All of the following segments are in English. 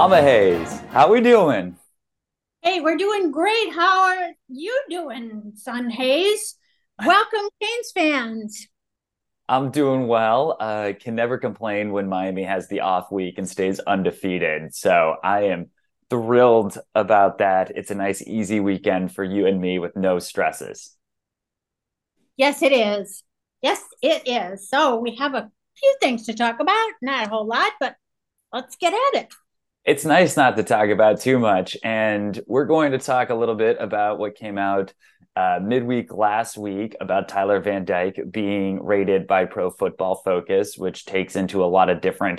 Mama Hayes, how we doing? Hey, we're doing great. How are you doing, Son Hayes? Welcome, Canes fans. I'm doing well. Can never complain when Miami has the off week and stays undefeated. So I am thrilled about that. It's a nice, easy weekend for you and me with no stresses. Yes, it is. Yes, it is. So we have a few things to talk about. Not a whole lot, but let's get at it. It's nice not to talk about too much. And we're going to talk a little bit about what came out midweek last week about Tyler Van Dyke being rated by Pro Football Focus, which takes into a lot of different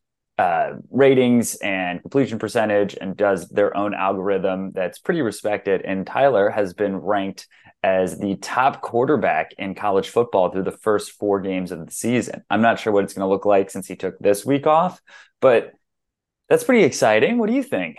ratings and completion percentage and does their own algorithm that's pretty respected. And Tyler has been ranked as the top quarterback in college football through the first 4 games of the season. I'm not sure what it's going to look like since he took this week off, but that's pretty exciting. What do you think?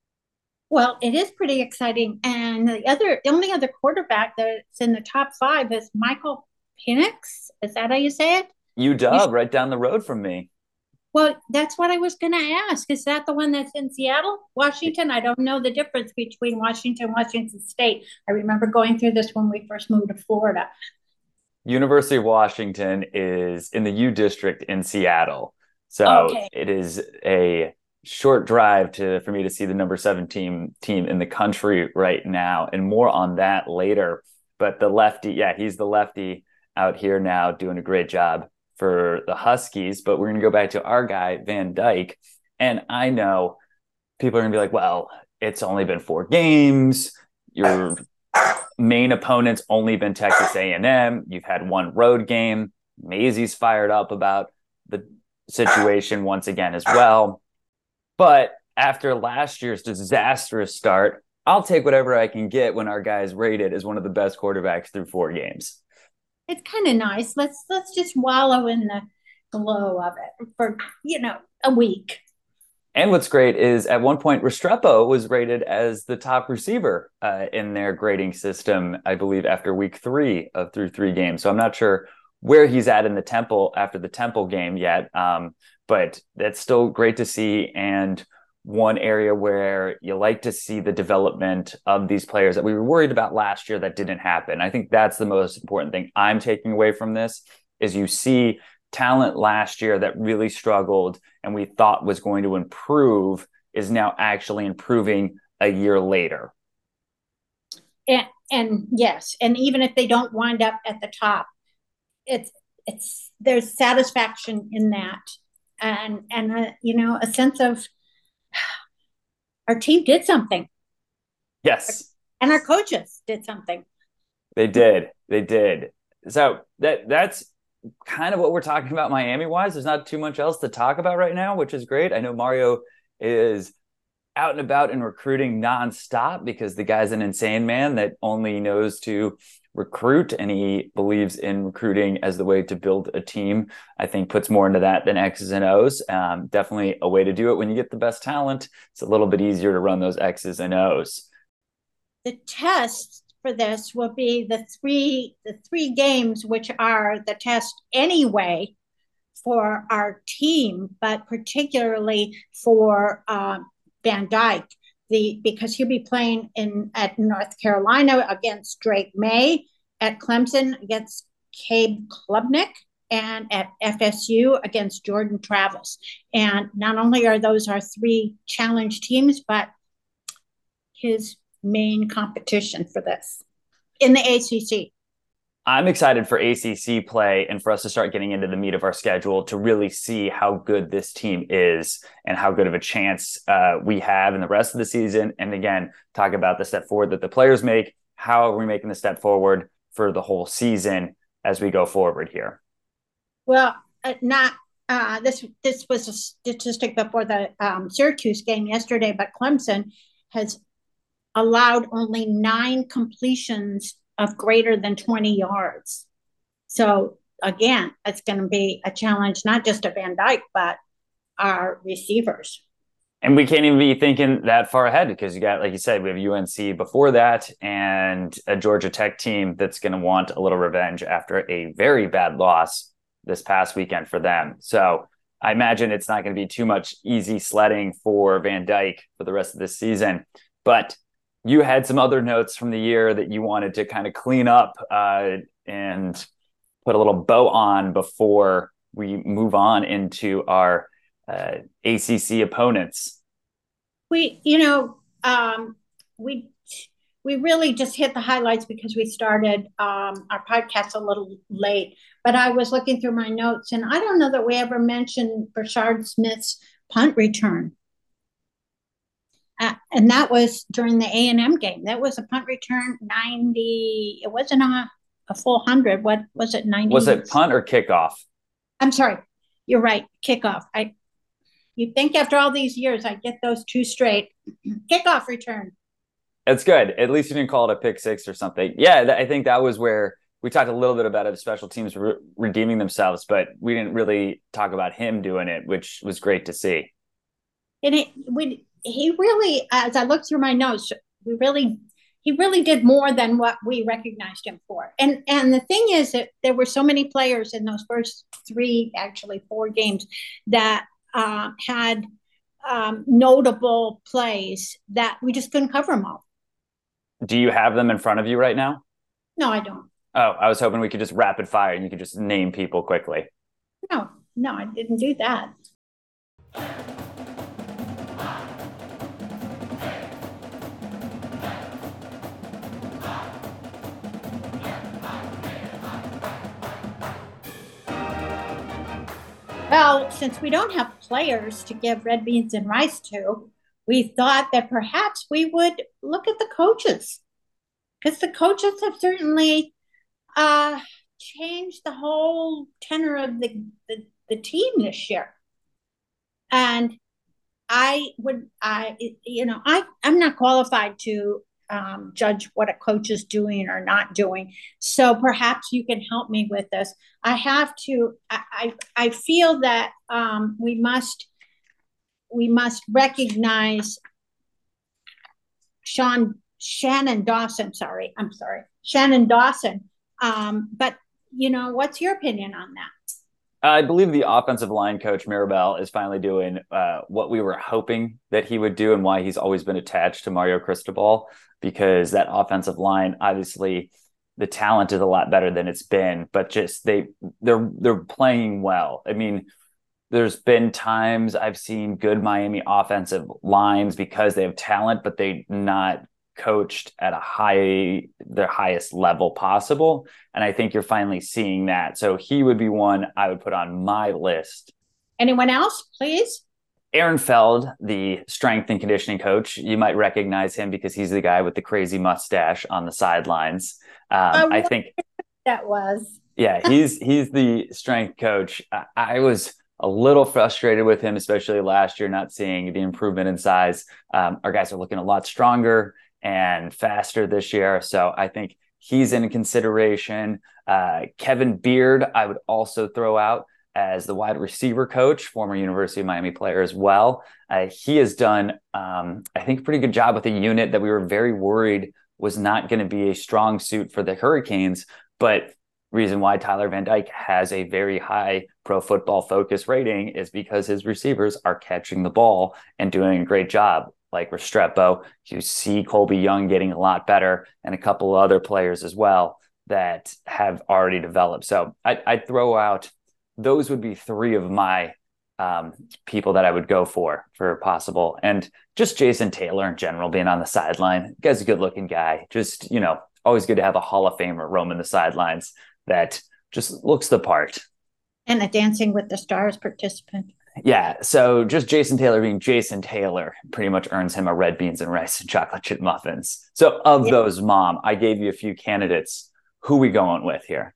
Well, it is pretty exciting. And the only other quarterback that's in the top five is Michael Penix. Is that how you say it? You UW, right down the road from me. Well, that's what I was going to ask. Is that the one that's in Seattle, Washington? I don't know the difference between Washington and Washington State. I remember going through this when we first moved to Florida. University of Washington is in the U District in Seattle. So Okay. it is a short drive to for me to see the number 7 team in the country right now, and more on that later. But the lefty, yeah, he's the lefty out here now doing a great job for the Huskies. But we're gonna go back to our guy, Van Dyke. And I know people are gonna be like, well, it's only been 4 games. Your main opponent's only been Texas A&M. You've had one road game. Mazey's fired up about the situation once again as well. But after last year's disastrous start, I'll take whatever I can get when our guy is rated as one of the best quarterbacks through 4 games. It's kind of nice. Let's just wallow in the glow of it for, a week. And what's great is at one point, Restrepo was rated as the top receiver in their grading system, I believe, after week 3 of through 3 games. So I'm not sure where he's at in the Temple after the Temple game yet. But that's still great to see. And one area where you like to see the development of these players that we were worried about last year that didn't happen. I think that's the most important thing I'm taking away from this is you see talent last year that really struggled and we thought was going to improve is now actually improving a year later. And yes, and even if they don't wind up at the top, it's it's there's satisfaction in that, and a sense of our team did something, Yes, and our coaches did something. they did. They did. So that's kind of what we're talking about Miami wise. There's not too much else to talk about right now, which is great. I know Mario is out and about in recruiting nonstop because the guy's an insane man that only knows to recruit and he believes in recruiting as the way to build a team. I think puts more into that than X's and O's. Definitely a way to do it when you get the best talent. It's a little bit easier to run those X's and O's. The test for this will be the three games, which are the test anyway for our team, but particularly for Van Dyke, because he'll be playing in at North Carolina against Drake May, at Clemson against Cabe Klubnik, and at FSU against Jordan Travis. And not only are those our three challenge teams, but his main competition for this in the ACC. I'm excited for ACC play and for us to start getting into the meat of our schedule to really see how good this team is and how good of a chance we have in the rest of the season. And again, talk about the step forward that the players make. How are we making the step forward for the whole season as we go forward here? Well, not this was a statistic before the Syracuse game yesterday, but Clemson has allowed only 9 completions of greater than 20 yards. So again, it's going to be a challenge, not just to Van Dyke, but our receivers. And we can't even be thinking that far ahead because you got, like you said, we have UNC before that and a Georgia Tech team that's going to want a little revenge after a very bad loss this past weekend for them. So I imagine it's not going to be too much easy sledding for Van Dyke for the rest of this season. But you had some other notes from the year that you wanted to kind of clean up and put a little bow on before we move on into our ACC opponents. We really just hit the highlights because we started our podcast a little late. But I was looking through my notes, and I don't know that we ever mentioned Brashard Smith's punt return. And that was during the A&M game. That was a punt return, 90. It wasn't a full 100. What was it, 90? Was it punt or kickoff? I'm sorry. You're right. Kickoff. You'd think after all these years, I'd get those two straight. Kickoff return. It's good. At least you didn't call it a pick six or something. Yeah, I think that was where we talked a little bit about special teams redeeming themselves, but we didn't really talk about him doing it, which was great to see. And he really, as I looked through my notes, he really did more than what we recognized him for. And the thing is that there were so many players in those first 4 games that had notable plays that we just couldn't cover them all. Do you have them in front of you right now? No, I don't. Oh, I was hoping we could just rapid fire and you could just name people quickly. No, I didn't do that. Well, since we don't have players to give red beans and rice to, we thought that perhaps we would look at the coaches, because the coaches have certainly changed the whole tenor of the team this year. And I'm not qualified to judge what a coach is doing or not doing. So perhaps you can help me with this. I feel that we must recognize Shannon Dawson. Shannon Dawson. But what's your opinion on that? I believe the offensive line coach Mirabel is finally doing what we were hoping that he would do, and why he's always been attached to Mario Cristobal, because that offensive line, obviously the talent is a lot better than it's been, but just they're playing well. I mean, there's been times I've seen good Miami offensive lines because they have talent, but they're not coached at their highest level possible. And I think you're finally seeing that. So he would be one I would put on my list. Anyone else, please? Aaron Feld, the strength and conditioning coach. You might recognize him because he's the guy with the crazy mustache on the sidelines. I think that was. Yeah, he's the strength coach. I was a little frustrated with him, especially last year, not seeing the improvement in size. Our guys are looking a lot stronger and faster this year. So I think he's in consideration. Kevin Beard, I would also throw out as the wide receiver coach, former University of Miami player as well. He has done, I think, a pretty good job with a unit that we were very worried was not going to be a strong suit for the Hurricanes. But reason why Tyler Van Dyke has a very high Pro Football Focus rating is because his receivers are catching the ball and doing a great job. Like Restrepo, you see Colby Young getting a lot better, and a couple of other players as well that have already developed. So I'd throw out, those would be 3 of my people that I would go for possible. And just Jason Taylor in general, being on the sideline. Guy's a good looking guy. Just, always good to have a Hall of Famer roaming the sidelines that just looks the part. And a Dancing with the Stars participant. Yeah, so just Jason Taylor being Jason Taylor pretty much earns him a red beans and rice and chocolate chip muffins. So of those, Mom, I gave you a few candidates. Who we going with here?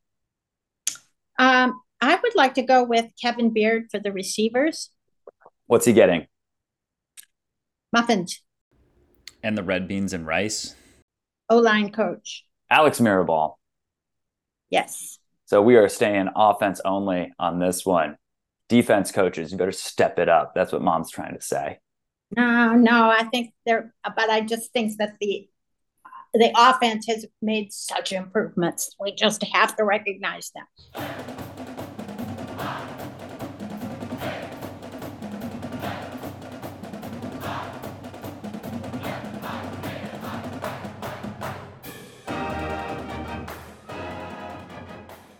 I would like to go with Kevin Beard for the receivers. What's he getting? Muffins. And the red beans and rice? O-line coach. Alex Mirabal. Yes. So we are staying offense only on this one. Defense coaches, you better step it up. That's what Mom's trying to say. No, I think but I just think that the offense has made such improvements. We just have to recognize them.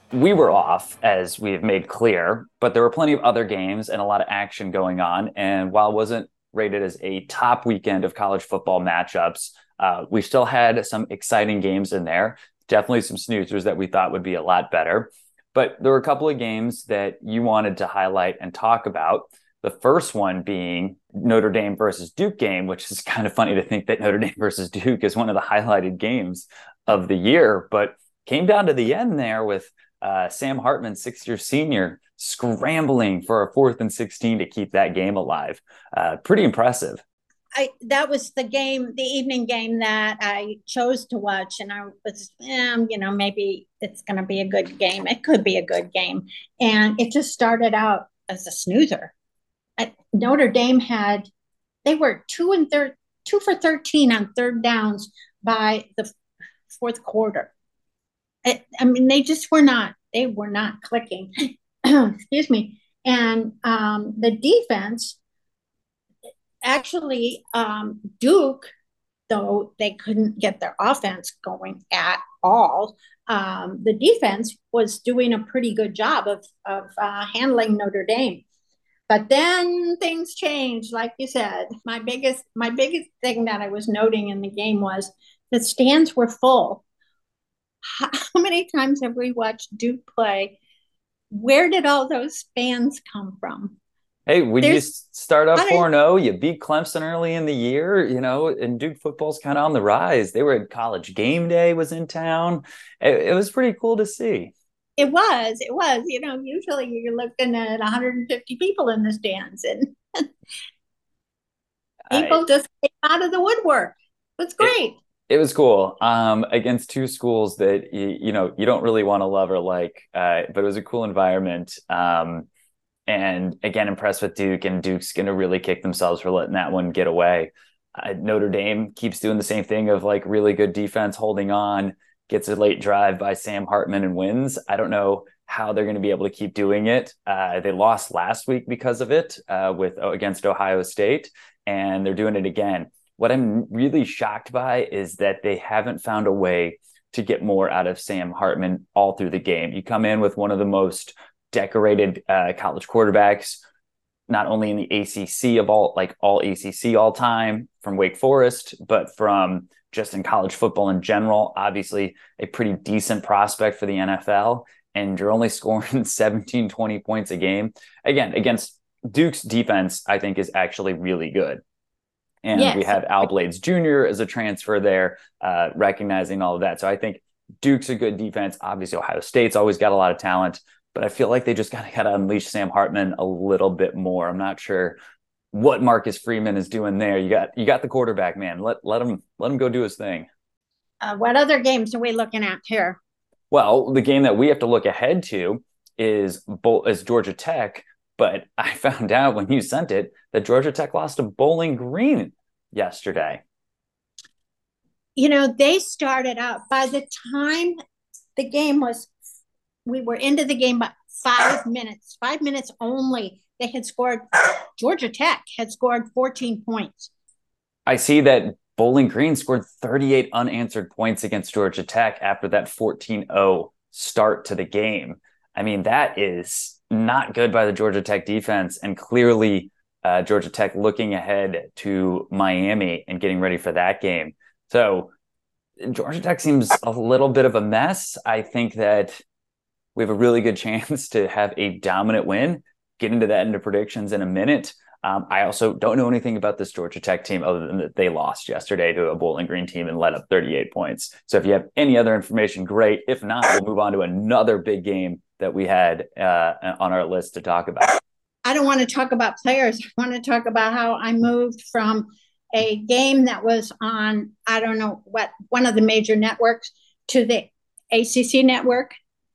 we were off, as we've made clear, but there were plenty of other games and a lot of action going on. And while it wasn't rated as a top weekend of college football matchups, we still had some exciting games in there. Definitely some snoozers that we thought would be a lot better. But there were a couple of games that you wanted to highlight and talk about. The first one being Notre Dame versus Duke game, which is kind of funny to think that Notre Dame versus Duke is one of the highlighted games of the year, but came down to the end there with Sam Hartman, sixth-year senior, scrambling for a 4th and 16 to keep that game alive. Pretty impressive. That was the game, the evening game that I chose to watch, and I was, maybe it's going to be a good game. It could be a good game, and it just started out as a snoozer. Notre Dame they were 2 for 13 on third downs by the fourth quarter. They just were not clicking. Excuse me. And the defense, actually, Duke, though they couldn't get their offense going at all, the defense was doing a pretty good job of handling Notre Dame. But then things changed, like you said. My biggest thing that I was noting in the game was the stands were full. How many times have we watched Duke play? Where did all those fans come from? Hey, when you start up 4-0, you beat Clemson early in the year, and Duke football's kind of on the rise. They were at College Game Day was in town. It was pretty cool to see. It was. Usually you're looking at 150 people in the stands, and people just came out of the woodwork. It was great. It was cool against two schools that, you don't really want to love or like, but it was a cool environment. And again, impressed with Duke, and Duke's going to really kick themselves for letting that one get away. Notre Dame keeps doing the same thing of like really good defense, holding on, gets a late drive by Sam Hartman and wins. I don't know how they're going to be able to keep doing it. They lost last week because of it against Ohio State, and they're doing it again. What I'm really shocked by is that they haven't found a way to get more out of Sam Hartman all through the game. You come in with one of the most decorated college quarterbacks, not only in the ACC of all ACC all time from Wake Forest, but from just in college football in general. Obviously a pretty decent prospect for the NFL, and you're only scoring 17, 20 points a game. Again, against Duke's defense, I think is actually really good. And yes, we have Al Blades Jr. as a transfer there, recognizing all of that. So I think Duke's a good defense. Obviously, Ohio State's always got a lot of talent, but I feel like they just got to unleash Sam Hartman a little bit more. I'm not sure what Marcus Freeman is doing there. You got the quarterback, man. Let him go do his thing. What other games are we looking at here? Well, the game that we have to look ahead to is Georgia Tech. But I found out when you sent it that Georgia Tech lost to Bowling Green yesterday. They started out, by the time the game we were into the game by 5 minutes only. Georgia Tech had scored 14 points. I see that Bowling Green scored 38 unanswered points against Georgia Tech after that 14-0 start to the game. I mean, that is not good by the Georgia Tech defense, and clearly Georgia Tech looking ahead to Miami and getting ready for that game. So Georgia Tech seems a little bit of a mess. I think that we have a really good chance to have a dominant win. Get into that into predictions in a minute. I also don't know anything about this Georgia Tech team other than that they lost yesterday to a Bowling Green team and let up 38 points. So if you have any other information, great. If not, we'll move on to another big game that we had on our list to talk about. I don't want to talk about players. I want to talk about how I moved from a game that was on, I don't know what, one of the major networks to the ACC network.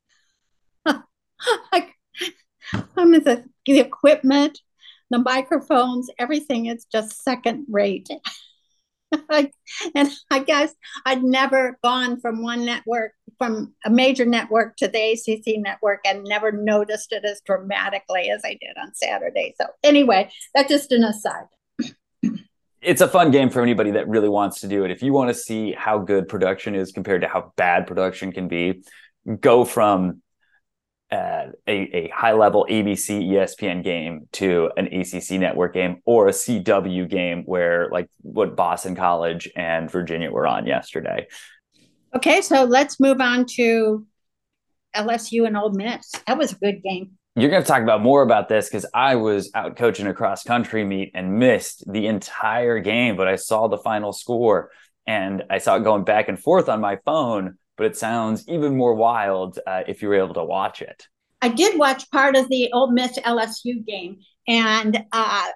The equipment, the microphones, everything is just second rate. And I guess I'd never gone from from a major network to the ACC network, and never noticed it as dramatically as I did on Saturday. So anyway, that's just an aside. It's a fun game for anybody that really wants to do it. If you want to see how good production is compared to how bad production can be, go from a high level ABC ESPN game to an ACC network game or a CW game where like what Boston College and Virginia were on yesterday. Okay, so let's move on to LSU and Ole Miss. That was a good game. You're going to talk about more about this because I was out coaching a cross country meet and missed the entire game, but I saw the final score and I saw it going back and forth on my phone. But it sounds even more wild if you were able to watch it. I did watch part of the Ole Miss LSU game, and I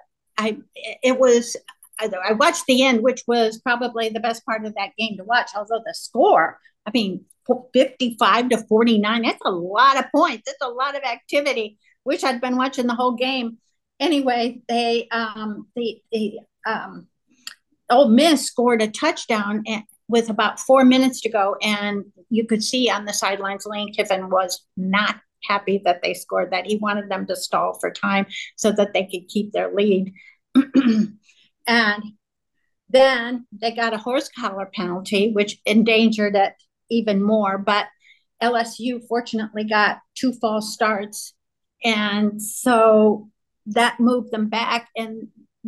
watched the end, which was probably the best part of that game to watch. Although the score, I mean, 55-49, that's a lot of points. That's a lot of activity. Wish I'd been watching the whole game. Anyway, Ole Miss scored a touchdown with about 4 minutes to go, and you could see on the sidelines Lane Kiffin was not happy that they scored that. He wanted them to stall for time so that they could keep their lead. And then they got a horse collar penalty, which endangered it even more. But LSU fortunately got 2 false starts. And so that moved them back, and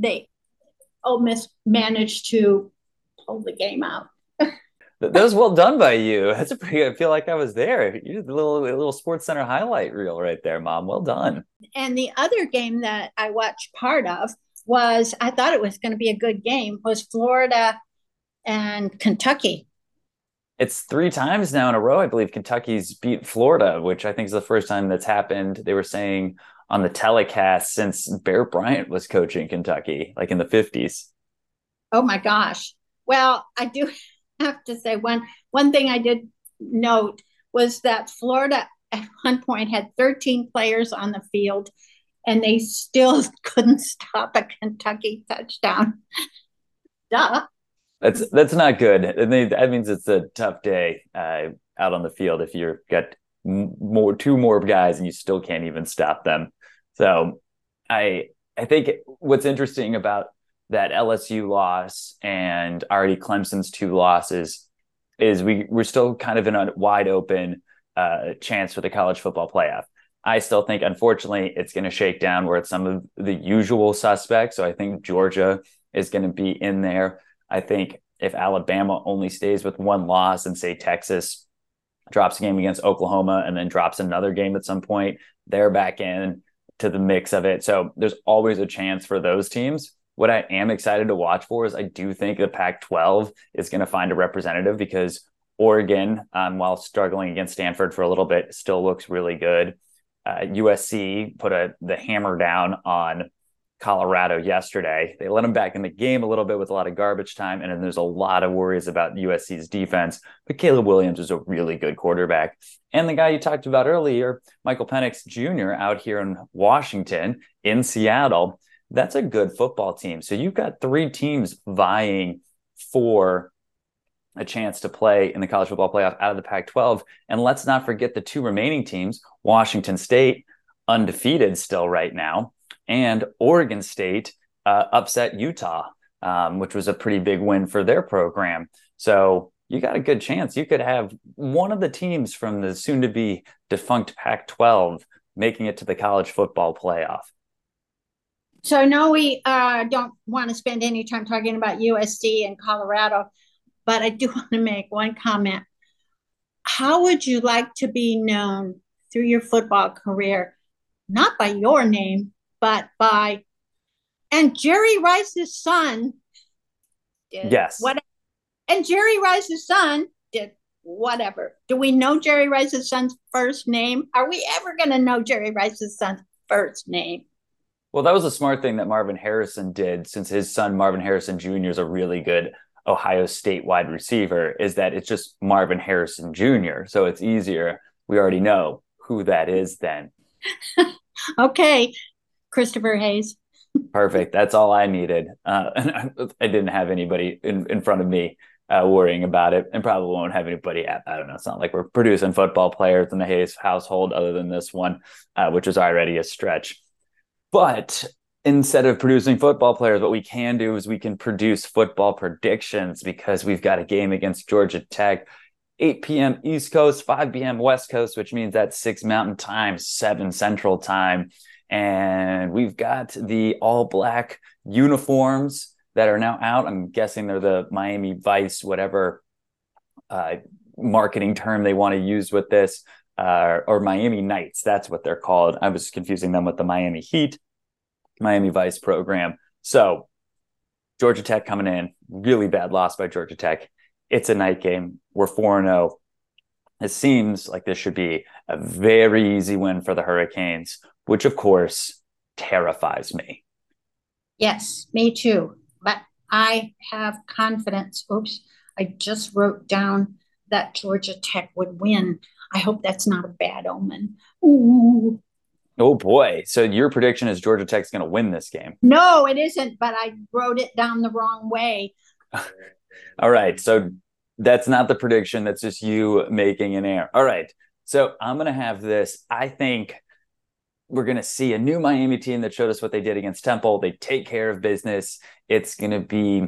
Ole Miss managed to pull the game out. That was well done by you. That's a pretty. I feel like I was there. You did a little Sports Center highlight reel right there, Mom. Well done. And the other game that I watched part of was, I thought it was going to be a good game, was Florida and Kentucky. It's 3 times now in a row, I believe Kentucky's beat Florida, which I think is the first time that's happened. They were saying on the telecast since Bear Bryant was coaching Kentucky, like in the 50s. Oh my gosh. Well, I do have to say one thing I did note was that Florida at one point had 13 players on the field, and they still couldn't stop a Kentucky touchdown. Duh. That's not good. That means it's a tough day out on the field if you've got 2 more guys and you still can't even stop them. So I think what's interesting about that LSU loss and already Clemson's 2 losses is we're still kind of in a wide open chance for the college football playoff. I still think, unfortunately, it's going to shake down where it's some of the usual suspects. So I think Georgia is going to be in there. I think if Alabama only stays with 1 loss and say Texas drops a game against Oklahoma and then drops another game at some point, they're back in to the mix of it. So there's always a chance for those teams. What I am excited to watch for is I do think the Pac-12 is going to find a representative because Oregon, while struggling against Stanford for a little bit, still looks really good. USC put the hammer down on Colorado yesterday. They let them back in the game a little bit with a lot of garbage time, and then there's a lot of worries about USC's defense. But Caleb Williams is a really good quarterback. And the guy you talked about earlier, Michael Penix Jr. out here in Washington, in Seattle, that's a good football team. So you've got 3 teams vying for a chance to play in the college football playoff out of the Pac-12. And let's not forget the 2 remaining teams, Washington State, undefeated still right now, and Oregon State upset Utah, which was a pretty big win for their program. So you got a good chance. You could have one of the teams from the soon-to-be defunct Pac-12 making it to the college football playoff. So I know we don't want to spend any time talking about USC and Colorado, but I do want to make one comment. How would you like to be known through your football career, not by your name, but by, and Jerry Rice's son did whatever. And Jerry Rice's son did whatever. Do we know Jerry Rice's son's first name? Are we ever going to know Jerry Rice's son's first name? Well, that was a smart thing that Marvin Harrison did, since his son, Marvin Harrison Jr., is a really good Ohio State wide receiver, is that it's just Marvin Harrison Jr. So it's easier. We already know who that is then. Okay. Christopher Hayes. Perfect. That's all I needed. And I didn't have anybody in front of me worrying about it, and probably won't have anybody I don't know. It's not like we're producing football players in the Hayes household other than this one, which is already a stretch. But instead of producing football players, what we can do is we can produce football predictions, because we've got a game against Georgia Tech 8 p.m. East Coast, 5 p.m. West Coast, which means that's 6 Mountain Time, 7 Central Time. And we've got the all black uniforms that are now out. I'm guessing they're the Miami Vice, whatever marketing term they want to use with this, or Miami Knights. That's what they're called. I was confusing them with the Miami Heat, Miami Vice program. So Georgia Tech coming in, really bad loss by Georgia Tech. It's a night game. We're 4-0. It seems like this should be a very easy win for the Hurricanes, which of course terrifies me. Yes, me too. But I have confidence. Oops, I just wrote down that Georgia Tech would win. I hope that's not a bad omen. Ooh. Oh boy. So your prediction is Georgia Tech's going to win this game. No, it isn't, but I wrote it down the wrong way. All right. So that's not the prediction. That's just you making an error. All right. So I'm going to have this. I think we're going to see a new Miami team that showed us what they did against Temple. They take care of business. It's going to be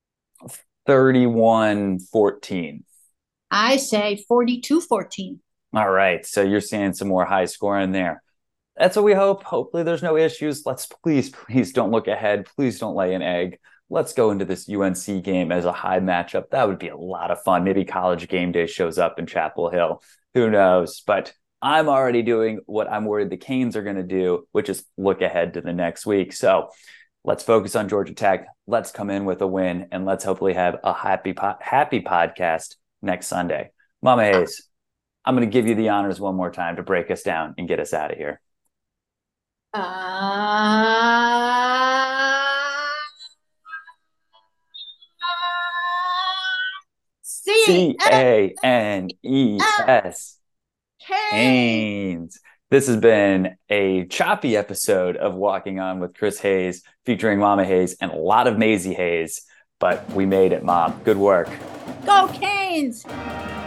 31-14. I say 42-14. All right. So you're seeing some more high scoring there. That's what we hope. Hopefully there's no issues. Let's please don't look ahead. Please don't lay an egg. Let's go into this UNC game as a high matchup. That would be a lot of fun. Maybe College Game Day shows up in Chapel Hill. Who knows? But I'm already doing what I'm worried the Canes are going to do, which is look ahead to the next week. So let's focus on Georgia Tech. Let's come in with a win, and let's hopefully have a happy podcast next Sunday. Mama Hayes, I'm going to give you the honors one more time to break us down and get us out of here. Canes. Canes. This has been a choppy episode of Walking On with Chris Hayes, featuring Mama Hayes and a lot of Maisie Hayes, but we made it, Mom. Good work. Go Canes!